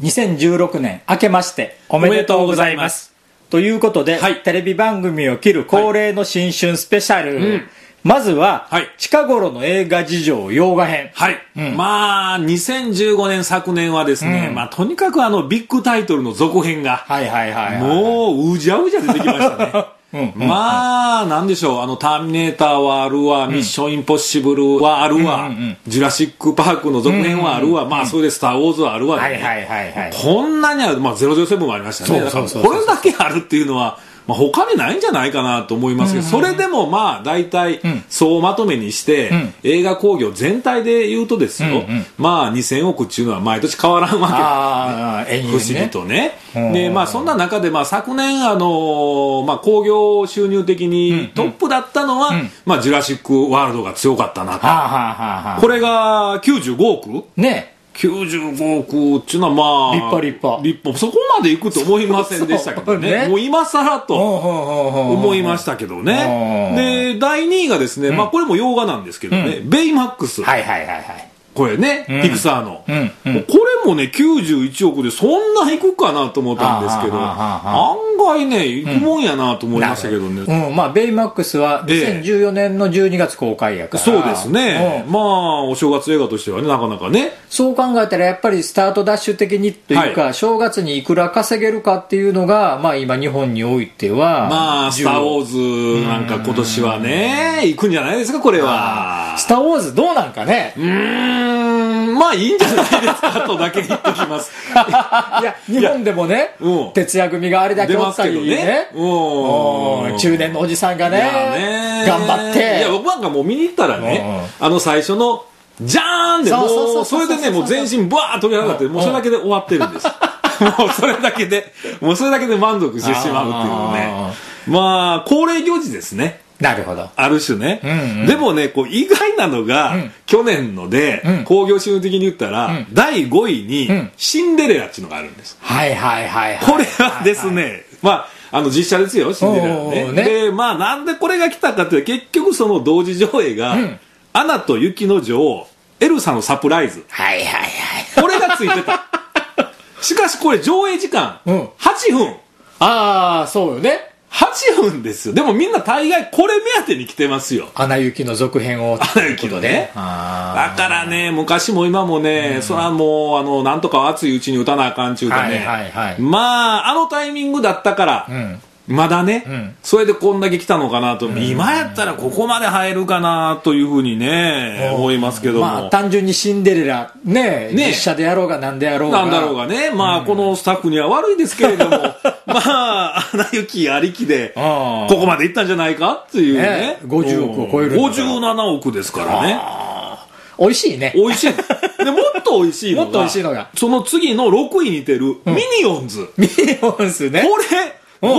2016年明けましておめでとうございます。ということで、テレビ番組を切る恒例の新春スペシャル。まずは、近頃の映画事情洋画編。 まあ、2015年昨年はですね、まあ、とにかくビッグタイトルの続編が、もう、うじゃうじゃ出てきましたね。まあ、なんでしょう、ターミネーターはあるわ、ミッションインポッシブルはあるわ、ジュラシックパークの続編はあるわ、まあ、それでスターウォーズはあるわ、こんなにある、まあ、007もありましたね。だからこれだけあるっていうのは、まあ、他にないんじゃないかなと思いますけど、それでもまあ大体総まとめにして、映画興行全体で言うとですよ、まあ2000億っていうのは毎年変わらんわけですね、不思議とね。でまあそんな中でまあ昨年まあ興行収入的にトップだったのは、まあジュラシックワールドが強かったなと。これが95億ね。95億っていうのはまあ立派そこまでいくと思いませんでしたけどね。もう今更と思いましたけどね。で第2位がですね、まあこれも洋画なんですけどね、ベイマックス。これね、ピクサーの、これもね91億でそんないくかなと思ったんですけど、案外ねいくもんやなと思いましたけどね。 まあベイマックスは2014年の12月公開やから、 そうですね。まあお正月映画としてはねなかなかね。 そう考えたらやっぱりスタートダッシュ的にというか、正月にいくら稼げるかっていうのがまあ今日本においてはまあスター・ウォーズなんか今年はね行くんじゃないですかこれは。 スター・ウォーズどうなんかね。 まあいいんじゃないですかとだけ言っときます。 いや日本でもね、徹夜組があれだけおったりね、中年のおじさんがね頑張って。 いや僕なんかもう見に行ったらね、最初のジャーンでもうそれでねもう全身バーッと取り上がってもうそれだけで終わってるんです。もうそれだけで満足してしまうっていうね。まあ恒例行事ですね。 なるほど。 ある種ね。でもね、こう意外なのが、去年ので、興行収入的に言ったら、第5位に、シンデレラっていうのがあるんです。これはですね、まあ、実写ですよ、シンデレラね。で、まあ、なんでこれが来たかっていうと、結局その同時上映が、アナと雪の女王、エルサのサプライズ。これがついてた。しかしこれ上映時間、8分。 ああ、そうよね。 8分ですよ。でもみんな大概これ目当てに来てますよ。 アナ雪の続編を。 アナ雪のね。だからね、昔も今もね、それはもうなんとか熱いうちに打たなあかんちゅうかね。まあ、タイミングだったから、まだね、それでこんだけ来たのかなと、今やったらここまで入るかなというふうにね、思いますけども。 まあ単純にシンデレラね、実写でやろうがなんでやろうがなんだろうがね、まあこのスタッフには悪いですけれども、まあアナ雪ありきでここまでいったんじゃないかっていうね。 50億を超える。 57億ですからね。 美味しいね。 美味しい。でもっと美味しいのが、その次の6位に似てるミニオンズ。 ミニオンズね。 これ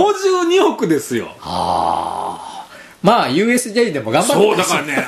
52億ですよ。 まあ USJ でも頑張ってそうだからね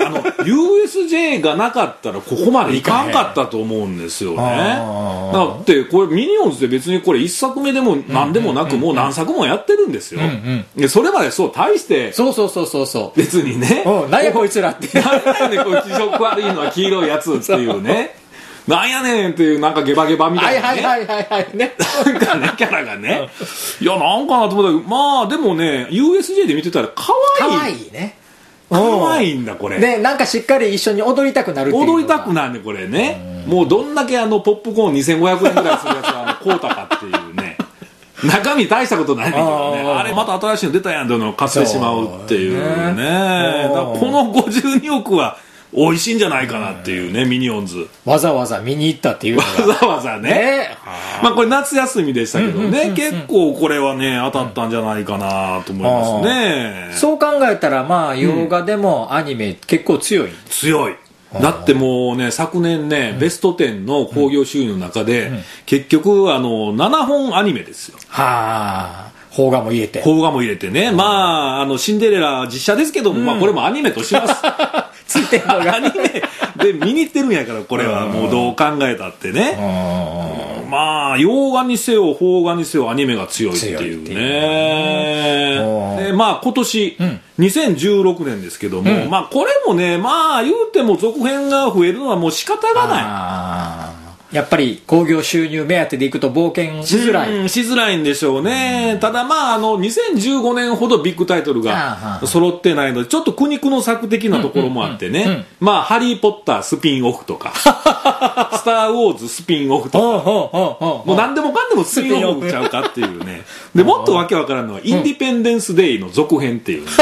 USJ がなかったらここまでいかんかったと思うんですよね。だってこれミニオンズで別にこれ1作目でも何でもなくもう何作もやってるんですよ。でそれまでそう大してそう別にね何やこいつらって何やねんこいつ気色悪いのは黄色いやつっていうねなんやねんっていうなんかゲバゲバみたいなねなんかねキャラがねいやなんかなと思ったけどまあでもね USJ で見てたら可愛いね。 可愛いんだこれでなんかしっかり一緒に踊りたくなるっていう踊りたくなるねこれね。もうどんだけポップコーン2500円ぐらいするやつは買うたかっていうね中身大したことないんだけどねあれまた新しいの出たやんっていうのを買ってしまうっていうね。だからこの52億は美味しいんじゃないかなっていうねミニオンズわざわざ見に行ったっていうのがわざわざねまあこれ夏休みでしたけどね結構これはね当たったんじゃないかなと思いますね。 そう考えたらまあ洋画でもアニメ結構強いだってもうね昨年ねベスト10の興行収入の中で結局7本アニメですよ。 邦画も入れてね。まあシンデレラ実写ですけどもまあこれもアニメとしますついてるのがアニメで見に行ってるんやからこれはもうどう考えたってね。まあ洋画にせよ邦画にせよアニメが強いっていうね。でまあ今年2016年ですけどもまあこれもねまあ言うても続編が増えるのはもう仕方がない。 やっぱり興行収入目当てでいくと冒険しづらい。 しづらいんでしょうね。ただ2015年ほどビッグタイトルが揃ってないので、ちょっと苦肉の策的なところもあってね。ハリーポッタースピンオフとか、スターウォーズスピンオフとか、もう何でもかんでもスピンオフちゃうかっていうね。で、もっとわけわからんのは、インディペンデンスデイの続編っていうね。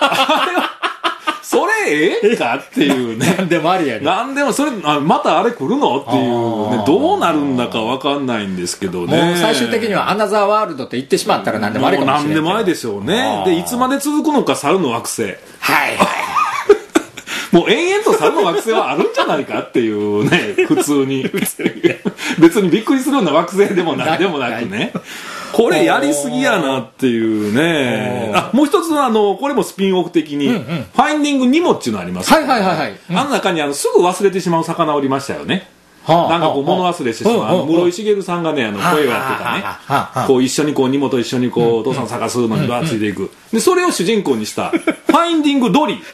それええかっていうね。 何でもありやね。 何でもそれまたあれ来るのっていうね、どうなるんだか分かんないんですけどね。 もう最終的にはアナザーワールドって言ってしまったら何でもありかもしれない。 何でもありでしょうね。でいつまで続くのか猿の惑星。 はいはい。 もう延々と猿の惑星はあるんじゃないかっていうね、普通に別にびっくりするような惑星でもなくね。これやりすぎやなっていうね。もう一つこれもスピンオフ的に、ファインディングニモっていうのあります。 はいはいはいはい。 あの中にすぐ忘れてしまう魚おりましたよね。なんか物忘れしてしまう。室井茂さんがね、声をやってたね。こう一緒に荷物一緒にお父さん探すのにバーついていく。で、それを主人公にした、ファインディングドリー。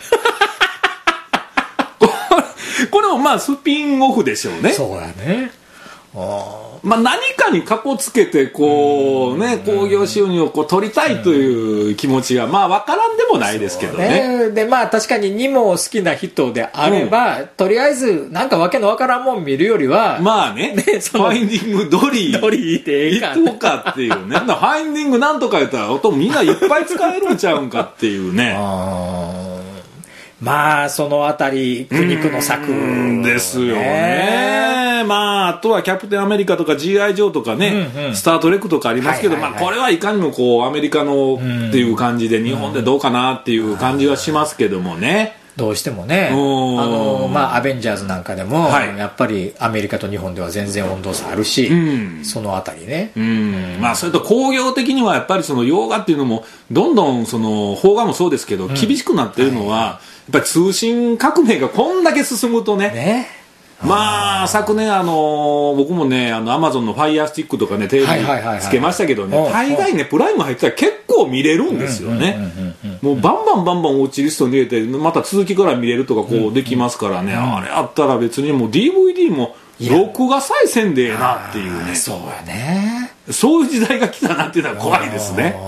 これもスピンオフでしょうね。 そうやね。 何かにかこつけて興行収入を取りたいという気持ちが分からんでもないですけどね。 で確かにニモを好きな人であれば、とりあえずなんかわけのわからんもん見るよりはファインディングドリーでいこうかっていうね。ファインディングなんとか言ったら音みんないっぱい使えるんちゃうんかっていうね。 そのあたり苦肉の策ですよね。あとはキャプテンアメリカとか G.I. ジョーとかね、スタートレックとかありますけど、これはいかにもアメリカのっていう感じで日本でどうかなっていう感じはしますけどもね。 どうしてもね、アベンジャーズなんかでも、やっぱりアメリカと日本では全然温度差あるし、そのあたりね。 それと工業的にはやっぱり洋画っていうのもどんどん邦画もそうですけど、厳しくなってるのは、やっぱり通信革命がこんだけ進むとね。昨年僕もねアマゾンのファイヤースティックとかねテレビつけましたけどね、大概ねプライム入ってたら結構見れるんですよね。もうバンバンウォッチリストに入れてまた続きから見れるとかできますからね、あれあったら別にもう DVD も録画さえせんでええなっていうね。 そうやね。 そういう時代が来たなっていうのは怖いですね。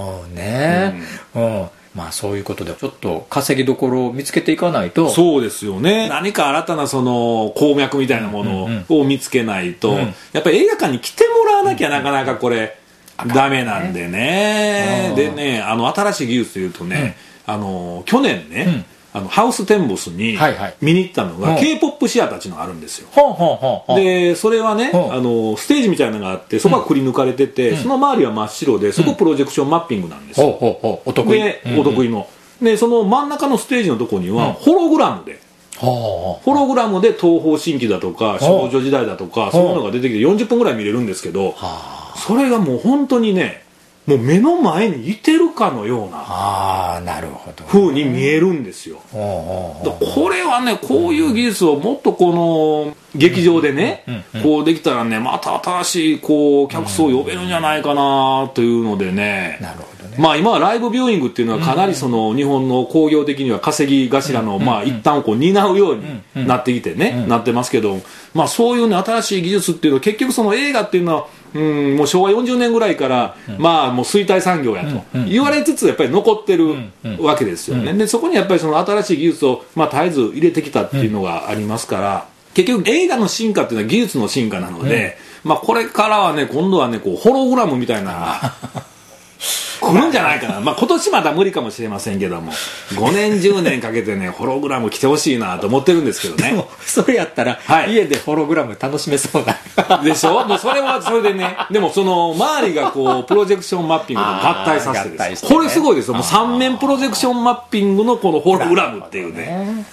そういうことでちょっと稼ぎどころを見つけていかないと。 そうですよね。何か新たな鉱脈みたいなものを見つけないと、やっぱり映画館に来てもらわなきゃなかなかこれダメなんでね。でね、新しい技術というとね、去年ね、ハウステンボスに見に行ったのが K-POP シアターっていうのがあるんですよ。でそれはね、ステージみたいなのがあって、そこはくり抜かれてて、その周りは真っ白で、そこプロジェクションマッピングなんですよ。お得意の。でその真ん中のステージのところにはホログラムで東方神起だとか少女時代だとかそういうのが出てきて40分ぐらい見れるんですけど、それがもう本当にね、もう目の前にいてるかのような風に見えるんですよ。これはね、こういう技術をもっとこの劇場でね、こうできたらね、また新しい客層を呼べるんじゃないかなというのでね。 なるほどね。 今はライブビューイングっていうのはかなり日本の興行的には稼ぎ頭の一端を担うようになってきてね、なってますけど、そういうね新しい技術っていうのは結局映画っていうのはもう昭和40年ぐらいから、もう衰退産業やと言われつつやっぱり残ってるわけですよね。でそこにやっぱり新しい技術を絶えず入れてきたっていうのがありますから、結局映画の進化っていうのは技術の進化なので、これからはね今度はねホログラムみたいなのが来るんじゃないかな。今年まだ無理かもしれませんけども、5年10年かけてねホログラム来てほしいなと思ってるんですけどね。 でもそれやったら、家でホログラム楽しめそうなでしょ。もうそれはそれでね。でも周りがプロジェクションマッピングと合体させてです、これすごいですよ。もう3面プロジェクションマッピングのこのホログラムっていうね。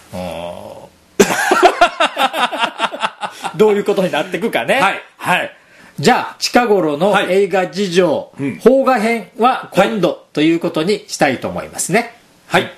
どういうことになっていくかね。じゃあ近頃の映画事情、邦画編は今度ということにしたいと思いますね。 はい。